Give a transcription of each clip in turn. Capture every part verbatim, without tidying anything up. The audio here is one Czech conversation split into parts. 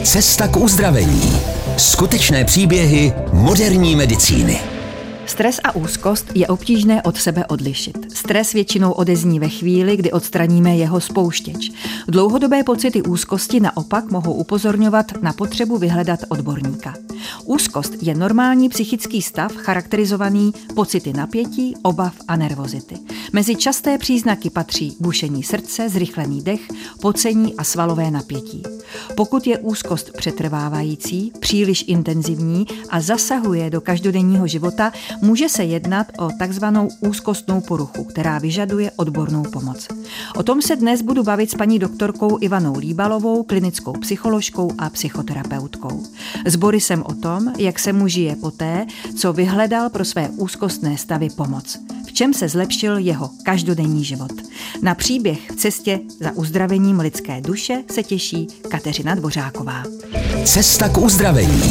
Cesta k uzdravení. Skutečné příběhy moderní medicíny. Stres a úzkost je obtížné od sebe odlišit. Stres většinou odezní ve chvíli, kdy odstraníme jeho spouštěč. Dlouhodobé pocity úzkosti naopak mohou upozorňovat na potřebu vyhledat odborníka. Úzkost je normální psychický stav charakterizovaný pocity napětí, obav a nervozity. Mezi časté příznaky patří bušení srdce, zrychlený dech, pocení a svalové napětí. Pokud je úzkost přetrvávající, příliš intenzivní a zasahuje do každodenního života, může se jednat o takzvanou úzkostnou poruchu, která vyžaduje odbornou pomoc. O tom se dnes budu bavit s paní doktorkou Ivanou Líbalovou, klinickou psycholožkou a psychoterapeutkou. S Borisem o tom, jak se mu žije poté, co vyhledal pro své úzkostné stavy pomoc. V čem se zlepšil jeho každodenní život. Na příběh v cestě za uzdravením lidské duše se těší Kateřina Dvořáková. Cesta k uzdravení.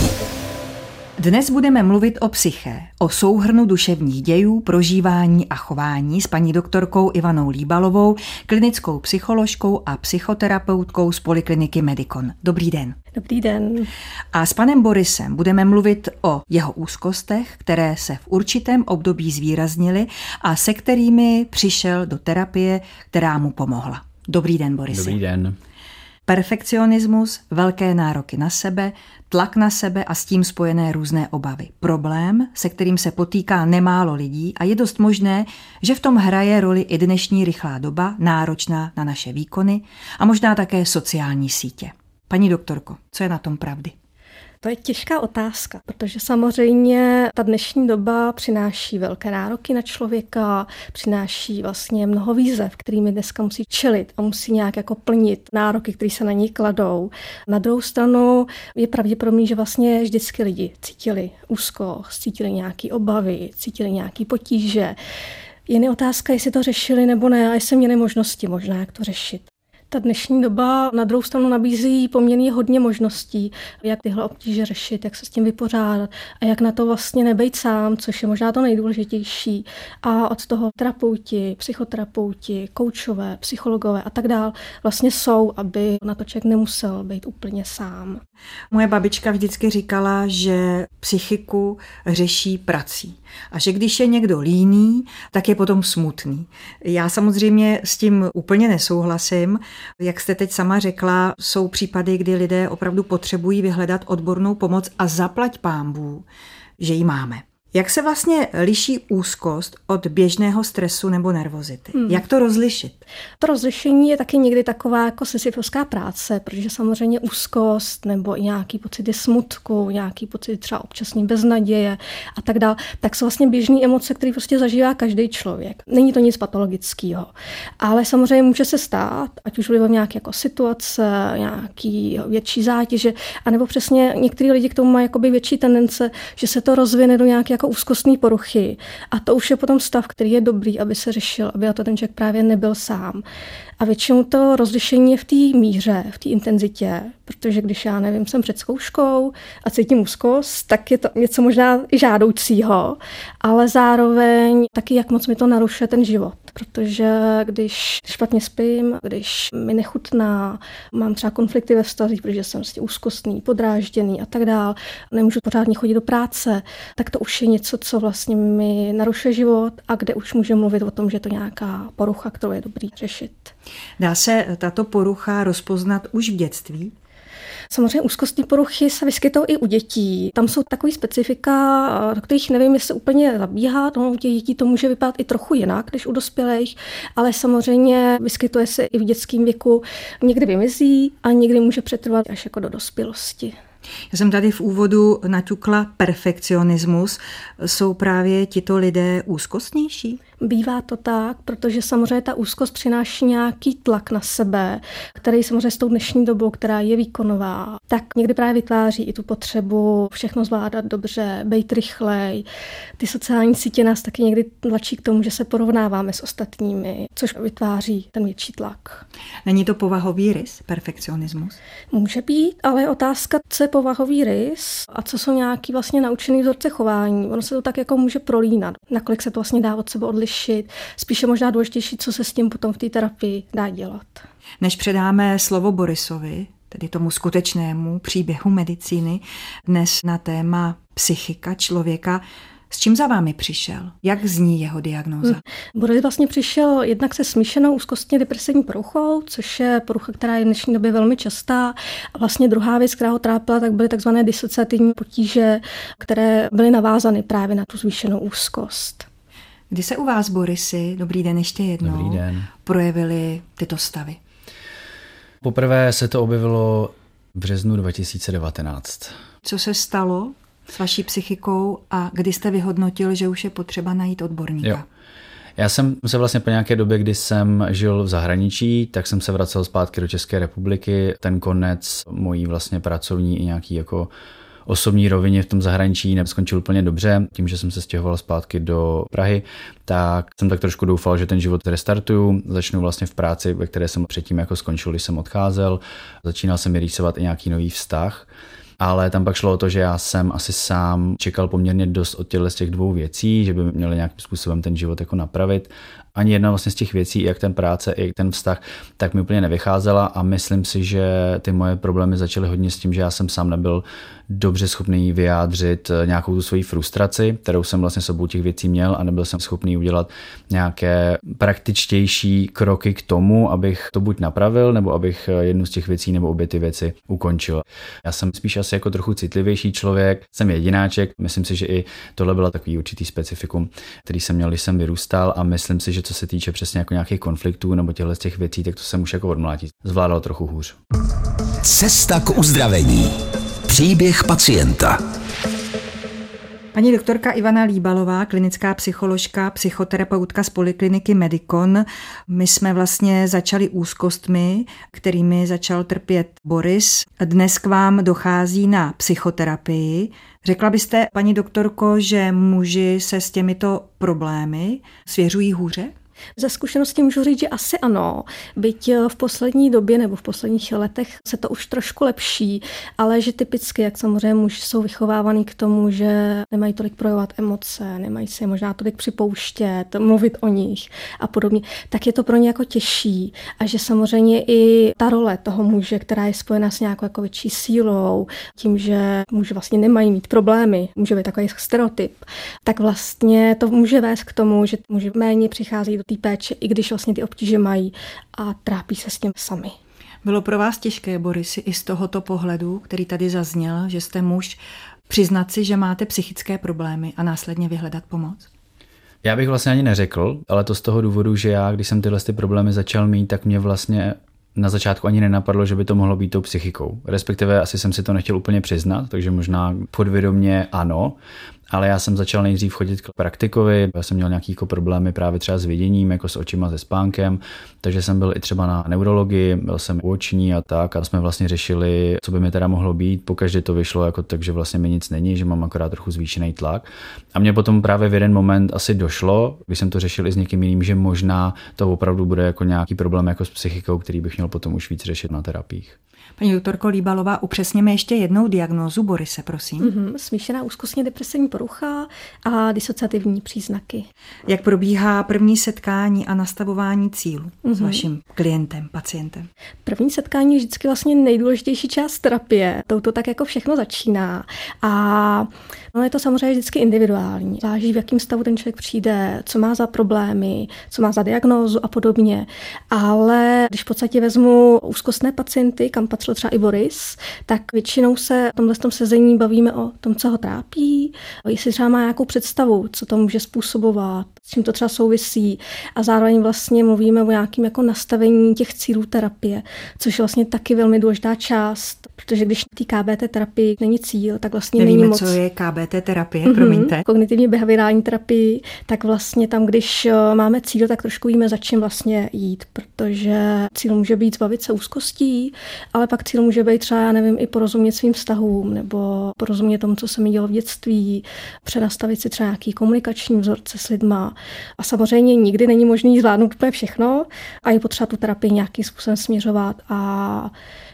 Dnes budeme mluvit o psyché, o souhrnu duševních dějů, prožívání a chování s paní doktorkou Ivanou Líbalovou, klinickou psycholožkou a psychoterapeutkou z polikliniky Medikon. Dobrý den. Dobrý den. A s panem Borisem budeme mluvit o jeho úzkostech, které se v určitém období zvýraznily a se kterými přišel do terapie, která mu pomohla. Dobrý den, Borise. Dobrý den. Perfekcionismus, velké nároky na sebe, tlak na sebe a s tím spojené různé obavy. Problém, se kterým se potýká nemálo lidí a je dost možné, že v tom hraje roli i dnešní rychlá doba, náročná na naše výkony a možná také sociální sítě. Paní doktorko, co je na tom pravdy? To je těžká otázka, protože samozřejmě ta dnešní doba přináší velké nároky na člověka, přináší vlastně mnoho výzev, kterými dneska musí čelit a musí nějak jako plnit nároky, které se na ní kladou. Na druhou stranu je pravděpodobný, že vlastně vždycky lidi cítili úzkost, cítili nějaké obavy, cítili nějaké potíže. Jen je otázka, jestli to řešili nebo ne a jestli měli možnosti možná, jak to řešit. Ta dnešní doba na druhou stranu nabízí poměrně hodně možností, jak tyhle obtíže řešit, jak se s tím vypořádat a jak na to vlastně nebejt sám, což je možná to nejdůležitější. A od toho terapeuti, psychoterapeuti, koučové, psychologové a tak dál vlastně jsou, aby na to člověk nemusel být úplně sám. Moje babička vždycky říkala, že psychiku řeší prací a že když je někdo líný, tak je potom smutný. Já samozřejmě s tím úplně nesouhlasím. Jak jste teď sama řekla, jsou případy, kdy lidé opravdu potřebují vyhledat odbornou pomoc a zaplať pánbů, že ji máme. Jak se vlastně liší úzkost od běžného stresu nebo nervozity? Hmm. Jak to rozlišit? To rozlišení je taky někdy taková jako sisyfovská práce, protože samozřejmě úzkost nebo i nějaký pocity smutku, nějaký pocit třeba občasní beznaděje a tak dále, tak jsou vlastně běžné emoce, které prostě zažívá každý člověk. Není to nic patologického. Ale samozřejmě může se stát, ať už vlivem nějaké jako situace, nějaký větší zátěže, anebo přesně některý lidi k tomu mají jakoby větší tendence, že se to rozvine do nějaké jako úzkostné poruchy. A to už je potom stav, který je dobrý, aby se řešil, aby na to ten člověk právě nebyl sám. A většinou to rozlišení je v té míře, v té intenzitě, protože když já nevím, jsem před zkouškou a cítím úzkost, tak je to něco možná i žádoucího, ale zároveň taky, jak moc mi to narušuje ten život. Protože když špatně spím, když mi nechutná, mám třeba konflikty ve vztazích, protože jsem vlastně úzkostný, podrážděný a tak dál, nemůžu pořádně chodit do práce, tak to už je něco, co vlastně mi narušuje život a kde už můžeme mluvit o tom, že je to nějaká porucha, kterou je dobrý řešit. Dá se tato porucha rozpoznat už v dětství? Samozřejmě úzkostní poruchy se vyskytují i u dětí. Tam jsou takový specifika, do kterých nevím, jestli úplně zabíhat. No, u těch dětí to může vypadat i trochu jinak, než u dospělých, ale samozřejmě vyskytuje se i v dětském věku. Někdy vymizí a někdy může přetrvat až jako do dospělosti. Já jsem tady v úvodu naťukla perfekcionismus. Jsou právě tito lidé úzkostnější? Bývá to tak, protože samozřejmě ta úzkost přináší nějaký tlak na sebe, který samozřejmě s tou dnešní dobou, která je výkonová, tak někdy právě vytváří i tu potřebu všechno zvládat dobře, být rychlej. Ty sociální sítě nás taky někdy tlačí k tomu, že se porovnáváme s ostatními, což vytváří ten větší tlak. Není to povahový rys, perfekcionismus? Může být, ale je otázka, co je povahový rys a co jsou nějaký vlastně naučený vzorce chování. Ono se to tak jako může prolínat. Nakolik se to vlastně dá od sebe odlišit. Spíše možná důležitější, co se s tím potom v té terapii dá dělat. Než předáme slovo Borisovi, tedy tomu skutečnému příběhu medicíny, dnes na téma psychika člověka. S čím za vámi přišel? Jak zní jeho diagnóza? Hmm. Boris vlastně přišel jednak se smíšenou úzkostně depresivní poruchou, což je porucha, která je v dnešní době velmi častá. A vlastně druhá věc, která ho trápila, tak byly takzvané disociativní potíže, které byly navázány právě na tu zvýšenou úzkost. Kdy se u vás, Borisy, dobrý den ještě jednou, Dobrý den. projevily tyto stavy? Poprvé se to objevilo v březnu dva tisíce devatenáct. Co se stalo s vaší psychikou a kdy jste vyhodnotil, že už je potřeba najít odborníka? Jo. Já jsem se vlastně po nějaké době, kdy jsem žil v zahraničí, tak jsem se vracel zpátky do České republiky. Ten konec mojí vlastně pracovní i nějaký jako osobní rovině v tom zahraničí neskončil úplně dobře. Tím, že jsem se stěhoval zpátky do Prahy, tak jsem tak trošku doufal, že ten život restartuju. Začnu vlastně v práci, ve které jsem předtím jako skončil, když jsem odcházel. Začínal jsem mi rýsovat i nějaký nový vztah. Ale tam pak šlo o to, že já jsem asi sám čekal poměrně dost od těchto z těch dvou věcí, že by měli nějakým způsobem ten život jako napravit. Ani jedna vlastně z těch věcí, jak ten práce, jak ten vztah, tak mi úplně nevycházela a myslím si, že ty moje problémy začaly hodně s tím, že já jsem sám nebyl dobře schopný vyjádřit nějakou tu svoji frustraci, kterou jsem vlastně sobou těch věcí měl a nebyl jsem schopný udělat nějaké praktičtější kroky k tomu, abych to buď napravil, nebo abych jednu z těch věcí nebo obě ty věci ukončil. Já jsem spíš asi jako trochu citlivější člověk, jsem jedináček, myslím si, že i tohle byla takový určitý specifikum, který jsem měl, když jsem vyrůstal a myslím si, že co se týče přesně jako nějakých konfliktů nebo těchto z těch věcí, tak to jsem už jako od mládí zvládal trochu hůř. Cesta k uzdravení. Příběh pacienta. Paní doktorka Ivana Líbalová, klinická psycholožka, psychoterapeutka z polikliniky Medikon. My jsme vlastně začali úzkostmi, kterými začal trpět Boris. Dnes k vám dochází na psychoterapii. Řekla byste, paní doktorko, že muži se s těmito problémy svěřují hůře? Ze zkušenosti můžu říct, že asi ano, byť v poslední době nebo v posledních letech se to už trošku lepší, ale že typicky, jak samozřejmě muži jsou vychovávaný k tomu, že nemají tolik projevovat emoce, nemají si možná tolik připouštět, mluvit o nich a podobně, tak je to pro ně jako těžší a že samozřejmě i ta role toho muže, která je spojena s nějakou jako větší sílou, tím, že muži vlastně nemají mít problémy, může být takový stereotyp, tak vlastně to může vést k tomu, že muži méně přichází do té péče, i když vlastně ty obtíže mají a trápí se s tím sami. Bylo pro vás těžké, Borisi, i z tohoto pohledu, který tady zazněl, že jste muž, přiznat si, že máte psychické problémy a následně vyhledat pomoc? Já bych vlastně ani neřekl, ale to z toho důvodu, že já, když jsem tyhle ty problémy začal mít, tak mě vlastně na začátku ani nenapadlo, že by to mohlo být tou psychikou. Respektive asi jsem si to nechtěl úplně přiznat, takže možná podvědomě ano, ale já jsem začal nejdřív chodit k praktikovi, já jsem měl nějaký jako problémy právě třeba s viděním, jako s očima, se spánkem, takže jsem byl i třeba na neurologii, byl jsem u oční a tak a jsme vlastně řešili, co by mi teda mohlo být. Pokaždé to vyšlo jako tak, že vlastně mi nic není, že mám akorát trochu zvýšený tlak. A mě potom právě v jeden moment asi došlo, když jsem to řešil i s někým jiným, že možná to opravdu bude jako nějaký problém jako s psychikou, který bych měl potom už víc řešit na terapiích. Paní doktorko Líbalová, upřesněme ještě jednou diagnózu Borise, prosím. Mm-hmm, smíšená úzkostně depresivní porucha a disociativní příznaky. Jak probíhá první setkání a nastavování cílů mm-hmm. s vaším klientem, pacientem? První setkání je vždycky vlastně nejdůležitější část terapie. Touto tak jako všechno začíná. A no je to samozřejmě vždycky individuální. Záleží, v jakém stavu ten člověk přijde, co má za problémy, co má za diagnózu a podobně. Ale když v podstatě vezmu úzkostné pacienty, kam patřil třeba i Boris, tak většinou se v tomhle tom sezení bavíme o tom, co ho trápí, jestli třeba má nějakou představu, co to může způsobovat, s čím to třeba souvisí a zároveň vlastně mluvíme o nějakém jako nastavení těch cílů terapie, což je vlastně taky velmi důležitá část, protože když v té K B T terapii není cíl, tak vlastně Nevíme, není moc. co je K B T terapie, mm-hmm. promiňte. Kognitivně behaviorální terapii, tak vlastně tam, když máme cíl, tak trošku víme, za čím vlastně jít, protože cíl může být zbavit se úzkostí, ale pak cíl může být třeba, já nevím, i porozumět svým vztahům nebo porozumět tomu, co se mi dělo v dětství, přenastavit si třeba nějaký komunikační vzorce s lidma. A samozřejmě nikdy není možné zvládnout úplně všechno a je potřeba tu terapii nějakým způsobem směřovat a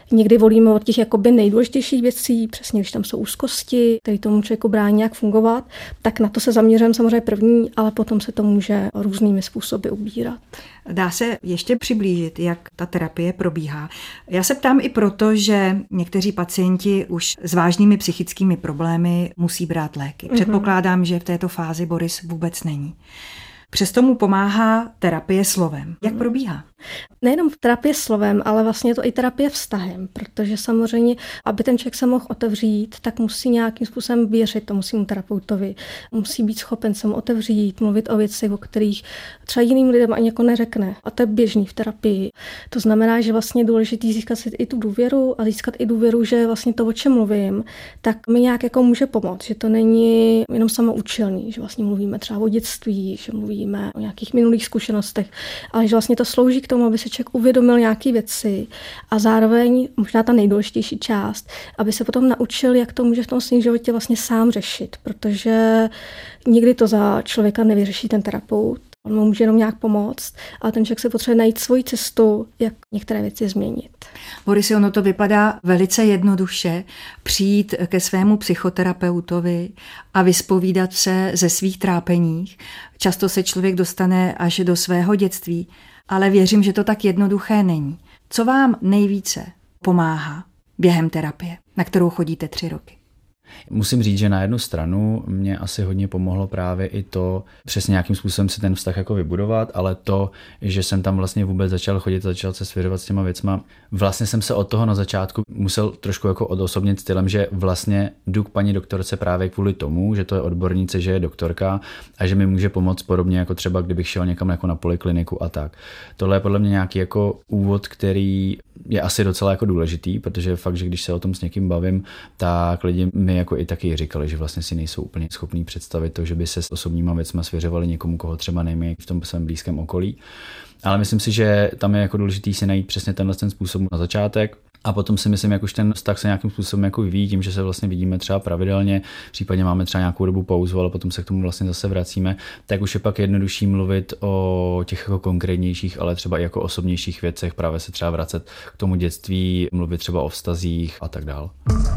Někdy volíme od těch jakoby nejdůležitějších věcí, přesně když tam jsou úzkosti, které tomu člověku brání nějak fungovat, tak na to se zaměřujeme samozřejmě první, ale potom se to může různými způsoby ubírat. Dá se ještě přiblížit, jak ta terapie probíhá. Já se ptám i proto, že někteří pacienti už s vážnými psychickými problémy musí brát léky. Předpokládám, že v této fázi Boris vůbec není. Přesto mu pomáhá terapie slovem. Jak probíhá? Nejenom terapie slovem, ale vlastně je to i terapie vztahem, protože samozřejmě, aby ten člověk se mohl otevřít, tak musí nějakým způsobem věřit tomu svému terapeutovi. Musí být schopen se mu otevřít, mluvit o věcech, o kterých třeba jiným lidem ani jako neřekne. A to je běžný v terapii. To znamená, že vlastně je důležité získat si i tu důvěru a získat i důvěru, že vlastně to, o čem mluvím, tak mi nějak jako může pomoct, že to není jenom samoučelný, že vlastně mluvíme třeba o dětství, že mluvíme o nějakých minulých zkušenostech, ale že vlastně to slouží k tomu, aby se člověk uvědomil nějaké věci a zároveň možná ta nejdůležitější část, aby se potom naučil, jak to může v tom svém životě vlastně sám řešit, protože nikdy to za člověka nevyřeší ten terapeut. On mu může jenom nějak pomoct, ale ten člověk se potřebuje najít svoji cestu, jak některé věci změnit. Boris, ono to vypadá velice jednoduše, přijít ke svému psychoterapeutovi a vyspovídat se ze svých trápeních. Často se člověk dostane až do svého dětství, ale věřím, že to tak jednoduché není. Co vám nejvíce pomáhá během terapie, na kterou chodíte tři roky? Musím říct, že na jednu stranu mě asi hodně pomohlo právě i to, přesně nějakým způsobem si ten vztah jako vybudovat, ale to, že jsem tam vlastně vůbec začal chodit, začal se svěřovat s těma věcma. Vlastně jsem se od toho na začátku musel trošku jako odosobnit stylem, že vlastně jdu k paní doktorce právě kvůli tomu, že to je odbornice, že je doktorka a že mi může pomoct podobně jako třeba kdybych šel někam jako na polikliniku a tak. Tohle je podle mě nějaký jako úvod, který je asi docela jako důležitý, protože fakt, že když se o tom s někým bavím, tak lidi mi jako i taky říkali, že vlastně si nejsou úplně schopní představit to, že by se s osobníma věcma svěřovali někomu, koho třeba nejmají v tom svém blízkém okolí. Ale myslím si, že tam je jako důležitý si najít přesně tenhle ten způsob na začátek. A potom si myslím, jak už ten vztah se nějakým způsobem jako vyvíjí, tím, že se vlastně vidíme třeba pravidelně, případně máme třeba nějakou dobu pauzu, ale potom se k tomu vlastně zase vracíme, tak už je pak jednodušší mluvit o těch jako konkrétnějších, ale třeba i jako osobnějších věcech, právě se třeba vracet k tomu dětství, mluvit třeba o vztazích a tak dál.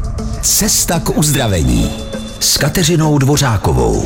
Cesta k uzdravení s Kateřinou Dvořákovou.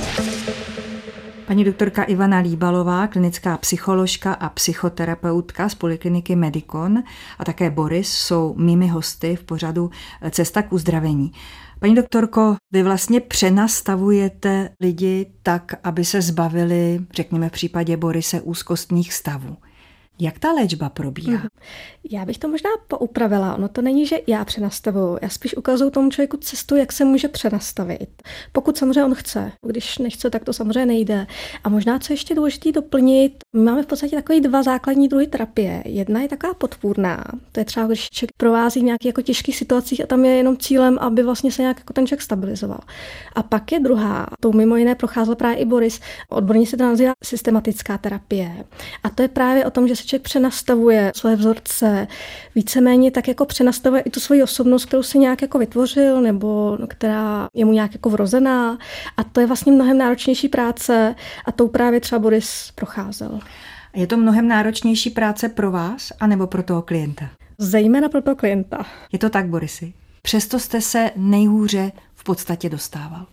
Paní doktorka Ivana Líbalová, klinická psycholožka a psychoterapeutka z polikliniky Medikon a také Boris jsou mými hosty v pořadu Cesta k uzdravení. Paní doktorko, vy vlastně přenastavujete lidi tak, aby se zbavili, řekněme v případě Borise, úzkostných stavů. Jak ta léčba probíhá? Já bych to možná poupravila. Ono to není, že já přenastavuju. Já spíš ukazuju tomu člověku cestu, jak se může přenastavit. Pokud samozřejmě on chce. Když nechce, tak to samozřejmě nejde. A možná, co ještě důležité doplnit, my máme v podstatě takové dva základní druhy terapie. Jedna je taková podpůrná. To je třeba, když člověk provází v nějakých jako těžkých situacích a tam je jenom cílem, aby vlastně se nějak jako ten člověk stabilizoval. A pak je druhá. Tou mimo jiné procházel právě i Boris. Odborně se to nazývá systematická terapie. A to je právě o tom, že se člověk přenastavuje své vzorce, víceméně tak jako přenastavuje i tu svoji osobnost, kterou si nějak jako vytvořil, nebo která je mu nějak jako vrozená. A to je vlastně mnohem náročnější práce a tou právě třeba Boris procházel. Je to mnohem náročnější práce pro vás, anebo pro toho klienta? Zejména pro toho klienta. Je to tak, Borisi? Přesto jste se nejhůře v podstatě dostával.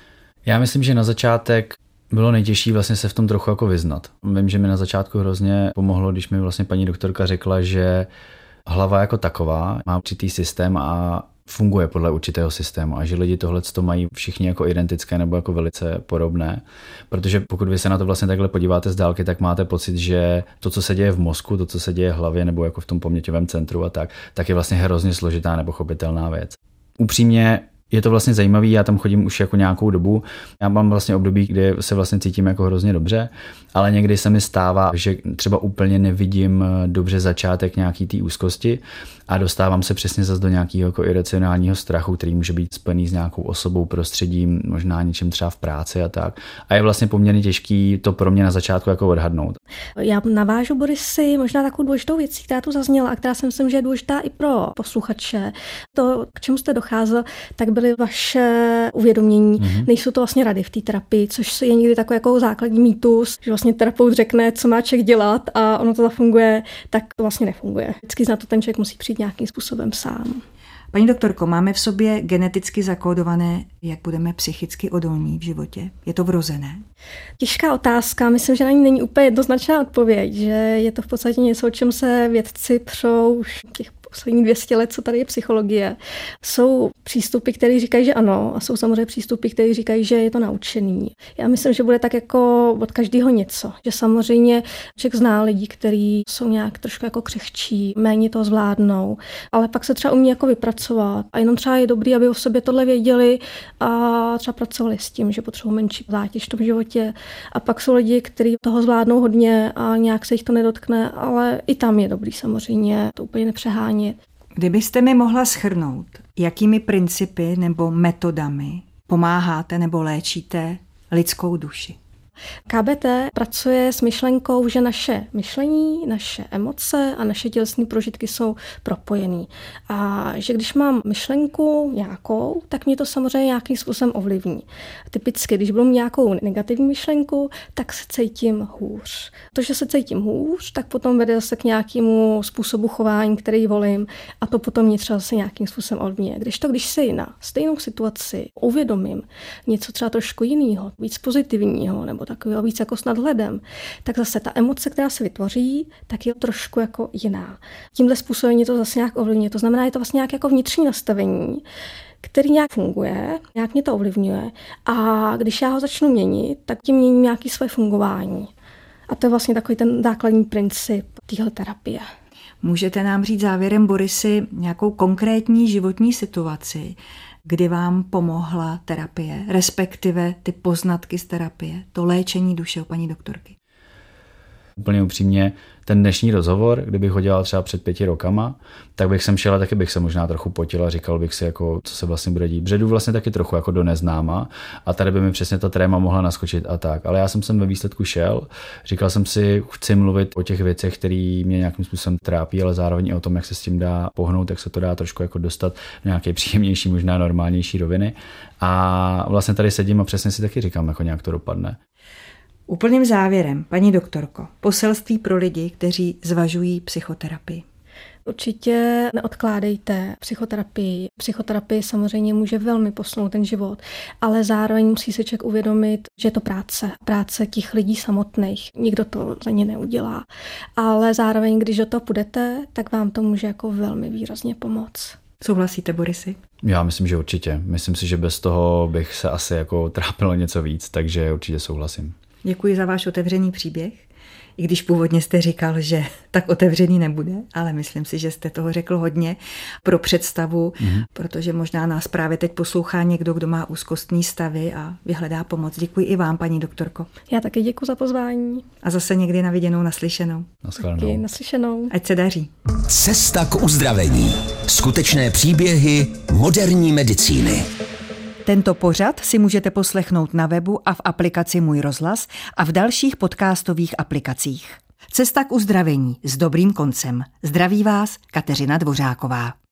Já myslím, že na začátek bylo nejtěžší vlastně se v tom trochu jako vyznat. Vím, že mi na začátku hrozně pomohlo, když mi vlastně paní doktorka řekla, že hlava jako taková má určitý systém a funguje podle určitého systému a že lidi tohleto mají všichni jako identické nebo jako velice podobné. Protože pokud vy se na to vlastně takhle podíváte z dálky, tak máte pocit, že to, co se děje v mozku, to, co se děje v hlavě nebo jako v tom paměťovém centru a tak, tak je vlastně hrozně složitá nebo chopitelná věc. Upřímně je to vlastně zajímavý, já tam chodím už jako nějakou dobu. Já mám vlastně období, kdy se vlastně cítím jako hrozně dobře, ale někdy se mi stává, že třeba úplně nevidím dobře začátek nějaký té úzkosti a dostávám se přesně zase do nějakého jako iracionálního strachu, který může být spojený s nějakou osobou, prostředím, možná něčím třeba v práci a tak. A je vlastně poměrně těžký to pro mě na začátku jako odhadnout. Já navážu, Borisi, možná takovou důležitou věcí, která tu zazněla a která si myslím, že je důležitá i pro posluchače. To, k čemu jste docházel, tak byl posílili vaše uvědomění. Mm-hmm. Nejsou to vlastně rady v té terapii, což je někdy takový jako základní mýtus, že vlastně terapeut řekne, co má člověk dělat a ono to zafunguje, tak to vlastně nefunguje. Vždycky na to ten člověk musí přijít nějakým způsobem sám. Paní doktorko, máme v sobě geneticky zakódované, jak budeme psychicky odolní v životě? Je to vrozené? Těžká otázka, myslím, že na ní není úplně jednoznačná odpověď, že je to v podstatě něco, o čem se vědci přou už těch poslední dvě stě let, co tady je psychologie. Jsou přístupy, které říkají, že ano, a jsou samozřejmě přístupy, které říkají, že je to naučený. Já myslím, že bude tak jako od každého něco. Že samozřejmě člověk zná lidi, kteří jsou nějak trošku jako křehčí, méně to zvládnou, ale pak se třeba umí jako vypracovat. A jenom třeba je dobrý, aby o sobě tohle věděli a třeba pracovali s tím, že potřebují menší zátěž v tom životě. A pak jsou lidi, kteří toho zvládnou hodně a nějak se jich to nedotkne, ale i tam je dobrý samozřejmě to úplně nepřehání. Kdybyste mi mohla shrnout, jakými principy nebo metodami pomáháte nebo léčíte lidskou duši? K B T pracuje s myšlenkou, že naše myšlení, naše emoce a naše tělesné prožitky jsou propojený. A že když mám myšlenku nějakou, tak mě to samozřejmě nějakým způsobem ovlivní. Typicky, když budu mít nějakou negativní myšlenku, tak se cítím hůř. To, že se cítím hůř, tak potom vede zase k nějakému způsobu chování, který volím, a to potom mě třeba zase nějakým způsobem ovlivňuje. Když to, když si na stejnou situaci uvědomím něco třeba trošku jiného, víc pozitivního, nebo takového víc jako s nadhledem, tak zase ta emoce, která se vytvoří, tak je trošku jako jiná. Tímhle způsobem mě to zase nějak ovlivňuje. To znamená, je to vlastně nějaké jako vnitřní nastavení, který nějak funguje, nějak mě to ovlivňuje, a když já ho začnu měnit, tak tím měním nějaké své fungování. A to je vlastně takový ten základní princip téhle terapie. Můžete nám říct závěrem, Borisy, nějakou konkrétní životní situaci, kdy vám pomohla terapie, respektive ty poznatky z terapie, to léčení duše u paní doktorky? Úplně upřímně, ten dnešní rozhovor, kdybych ho dělal třeba před pěti rokama, tak bych sem šel a taky bych se možná trochu potil a říkal bych si, jako, co se vlastně bude dít. Bředu vlastně taky trochu jako do neznáma a tady by mi přesně ta tréma mohla naskočit a tak. Ale já jsem sem ve výsledku šel, říkal jsem si, chci mluvit o těch věcech, které mě nějakým způsobem trápí, ale zároveň i o tom, jak se s tím dá pohnout, jak se to dá trošku jako dostat v nějaké příjemnější, možná normálnější roviny. A vlastně tady sedím a přesně si taky říkám, jako nějak to dopadne. Úplným závěrem, paní doktorko, poselství pro lidi, kteří zvažují psychoterapii. Určitě neodkládejte psychoterapii. Psychoterapie samozřejmě může velmi posunout ten život, ale zároveň musí se člověk uvědomit, že je to práce. Práce těch lidí samotných. Nikdo to za ně neudělá. Ale zároveň, když do toho půjdete, tak vám to může jako velmi výrazně pomoct. Souhlasíte, Borisy? Já myslím, že určitě. Myslím si, že bez toho bych se asi jako trápilo něco víc, takže určitě souhlasím. Děkuji za váš otevřený příběh. I když původně jste říkal, že tak otevřený nebude, ale myslím si, že jste toho řekl hodně pro představu, mm-hmm. protože možná nás právě teď poslouchá někdo, kdo má úzkostní stavy a vyhledá pomoc. Děkuji i vám, paní doktorko. Já taky děkuji za pozvání. A zase někdy na viděnou, naslyšenou. Taky naslyšenou. Ať se daří. Cesta k uzdravení. Skutečné příběhy moderní medicíny. Tento pořad si můžete poslechnout na webu a v aplikaci Můj rozhlas a v dalších podcastových aplikacích. Cesta k uzdravení s dobrým koncem. Zdraví vás Kateřina Dvořáková.